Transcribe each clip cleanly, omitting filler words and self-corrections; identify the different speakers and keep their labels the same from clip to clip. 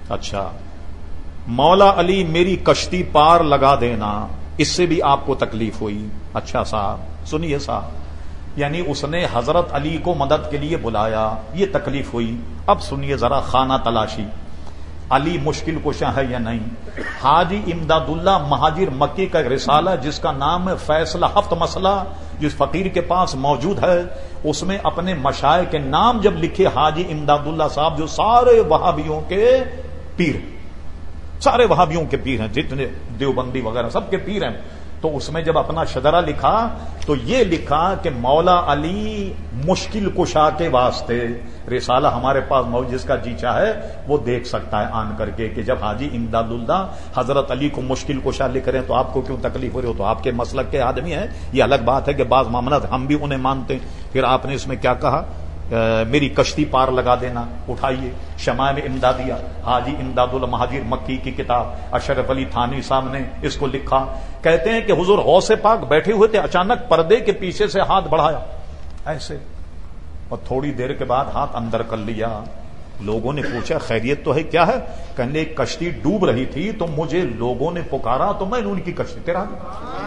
Speaker 1: اچھا، مولا علی میری کشتی پار لگا دینا، اس سے بھی آپ کو تکلیف ہوئی؟ اچھا صاحب سنیے صاحب، یعنی اس نے حضرت علی کو مدد کے لیے بلایا، یہ تکلیف ہوئی۔ اب سنیے ذرا خانہ تلاشی، علی مشکل کشا ہے یا نہیں؟ حاجی امداد اللہ مہاجر مکی کا ایک رسالہ جس کا نام ہے فیصلہ ہفت مسئلہ، جس فقیر کے پاس موجود ہے، اس میں اپنے مشائخ کے نام جب لکھے حاجی امداد اللہ صاحب، جو سارے وہابیوں کے پیر، سارے وہابیوں کے پیر ہیں، جتنے دیوبندی وغیرہ سب کے پیر ہیں، تو اس میں جب اپنا شجرہ لکھا تو یہ لکھا کہ مولا علی مشکل کشا کے واسطے، رسالہ ہمارے پاس موجود، جس کا جی چاہے وہ دیکھ سکتا ہے آن کر کے، کہ جب حاجی امداد اللہ حضرت علی کو مشکل کشا لکھ رہے ہیں تو آپ کو کیوں تکلیف ہو رہی ہو؟ تو آپ کے مسلک کے آدمی ہیں، یہ الگ بات ہے کہ بعض معاملات ہم بھی انہیں مانتے ہیں۔ پھر آپ نے اس میں کیا کہا؟ میری کشتی پار لگا دینا، اٹھائیے شمائل امدادیہ، حاجی امداد اللہ مہاجر مکی کی کتاب، اشرف علی تھانوی صاحب نے اس کو لکھا۔ کہتے ہیں کہ حضور غوث پاک بیٹھے ہوئے تھے، اچانک پردے کے پیچھے سے ہاتھ بڑھایا ایسے، اور تھوڑی دیر کے بعد ہاتھ اندر کر لیا۔ لوگوں نے پوچھا خیریت تو ہے، کیا ہے؟ کہنے کشتی ڈوب رہی تھی تو مجھے لوگوں نے پکارا تو میں نے ان کی کشتی تیرا دی۔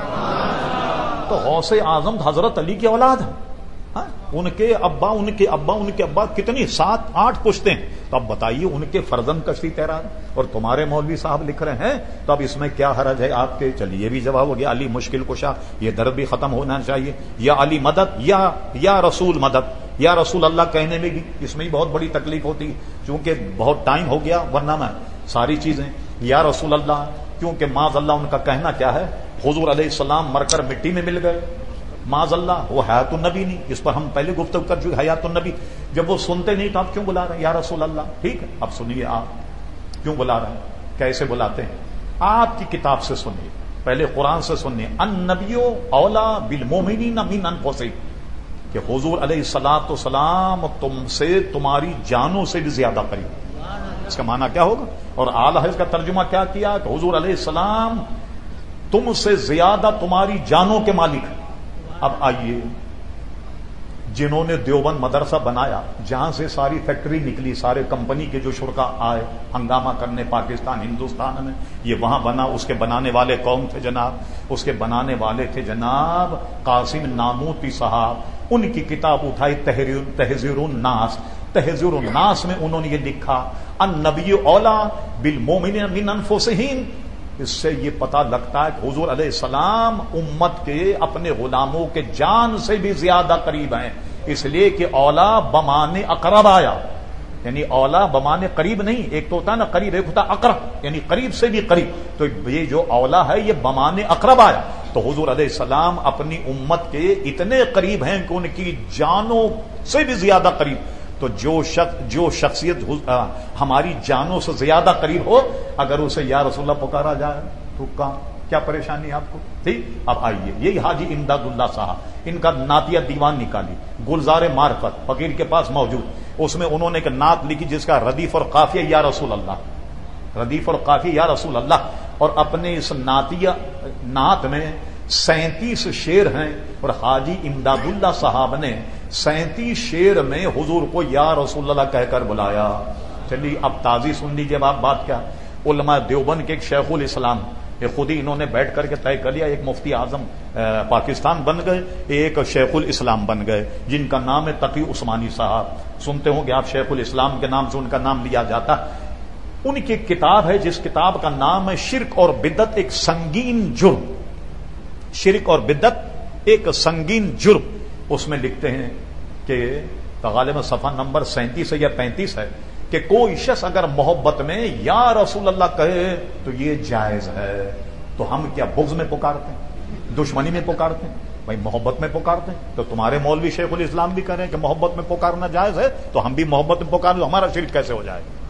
Speaker 1: تو غوث اعظم حضرت علی کی اولاد ہے، ان کے ابا کتنی 7-8 پشتے ہیں، تو اب بتائیے ان کے فرزند کشتی تیرا، اور تمہارے مولوی صاحب لکھ رہے ہیں، تو اب اس میں کیا حرج ہے آپ کے؟ چلیے یہ بھی جواب ہو گیا، علی مشکل کشا، یہ درد بھی ختم ہونا چاہیے۔ یا علی مدد، یا رسول مدد، یا رسول اللہ کہنے میں بھی اس میں ہی بہت بڑی تکلیف ہوتی، چونکہ بہت ٹائم ہو گیا، ورنہ میں ساری چیزیں یا رسول اللہ، کیونکہ معاذ اللہ ان کا کہنا کیا ہے؟ حضور علیہ السلام مر کر مٹی میں مل گئے، معاذ اللہ، وہ حیات النبی نہیں، اس پر ہم پہلے گفتگو کر چکے، حیات النبی، جب وہ سنتے نہیں تو آپ کیوں بلا رہے ہیں یا رسول اللہ؟ ٹھیک ہے، اب سنیے آپ کیوں بلا رہے ہیں، کیسے بلاتے ہیں؟ آپ کی کتاب سے سنیے، پہلے قرآن سے سنیے، النبی اولا بالمؤمنین من انفسہم، کہ حضور علیہ الصلوۃ والسلام تم سے تمہاری جانوں سے بھی زیادہ قریب۔ اس کا معنی کیا ہوگا؟ اور اعلیٰ ہے اس کا ترجمہ کیا کیا کہ حضور علیہ السلام تم سے زیادہ تمہاری جانوں کے مالک ہیں۔ اب آئیے، جنہوں نے دیوبند مدرسہ بنایا، جہاں سے ساری فیکٹری نکلی، سارے کمپنی کے جو شرکا آئے ہنگامہ کرنے پاکستان ہندوستان میں، یہ وہاں بنا، اس کے بنانے والے کون تھے جناب؟ اس کے بنانے والے تھے جناب قاسم ناموتی صاحب۔ ان کی کتاب اٹھائی تحذیر الناس، تحذیر الناس میں انہوں نے یہ لکھا، النبی اولا بالمؤمنین من انفسہم۔ اس سے یہ پتہ لگتا ہے کہ حضور علیہ السلام امت کے اپنے غلاموں کے جان سے بھی زیادہ قریب ہیں، اس لیے کہ اولا بمانے اقرب آیا، یعنی اولا بمانے قریب نہیں، ایک تو ہوتا ہے نا قریب، ایک ہوتا اقرب، یعنی قریب سے بھی قریب، تو یہ جو اولا ہے یہ بمانے اقرب آیا، تو حضور علیہ السلام اپنی امت کے اتنے قریب ہیں کہ ان کی جانوں سے بھی زیادہ قریب۔ تو جو شخصیت ہماری جانوں سے زیادہ قریب ہو، اگر اسے یا رسول اللہ پکارا جائے تو کیا پریشانی آپ کو؟ ٹھیک، اب آئیے، یہی حاجی امداد اللہ صاحب، ان کا نعتیہ دیوان نکالی، گلزار معرفت فقیر کے پاس موجود، اس میں انہوں نے ایک نعت لکھی جس کا ردیف اور قافیہ یا رسول اللہ، ردیف اور قافیہ یا رسول اللہ، اور اپنے اس نعت میں 37 شعر ہیں، اور حاجی امداد اللہ صاحب نے 37 شعر میں حضور کو یا رسول اللہ کہہ کر بلایا۔ چلیے اب تازی سن لیجیے آپ بات کیا۔ علماء دیوبند کے ایک شیخ الاسلام، یہ خود ہی انہوں نے بیٹھ کر کے طے کر لیا، ایک مفتی اعظم پاکستان بن گئے، ایک شیخ الاسلام بن گئے، جن کا نام ہے تقی عثمانی صاحب، سنتے ہوں گے آپ، شیخ الاسلام کے نام سے ان کا نام لیا جاتا۔ ان کی کتاب ہے جس کتاب کا نام ہے شرک اور بدعت ایک سنگین جرم، شرک اور بدعت ایک سنگین جرم۔ اس میں لکھتے ہیں کہ غالباً صفحہ نمبر 37 یا 35 ہے کہ کوئی شخص اگر محبت میں یا رسول اللہ کہے تو یہ جائز ہے، تو ہم کیا بغض میں پکارتے ہیں، دشمنی میں پکارتے ہیں؟ بھائی محبت میں پکارتے ہیں، تو تمہارے مولوی شیخ الاسلام بھی کہہ رہے ہیں کہ محبت میں پکارنا جائز ہے، تو ہم بھی محبت میں پکار لو، ہمارا شرک کیسے ہو جائے؟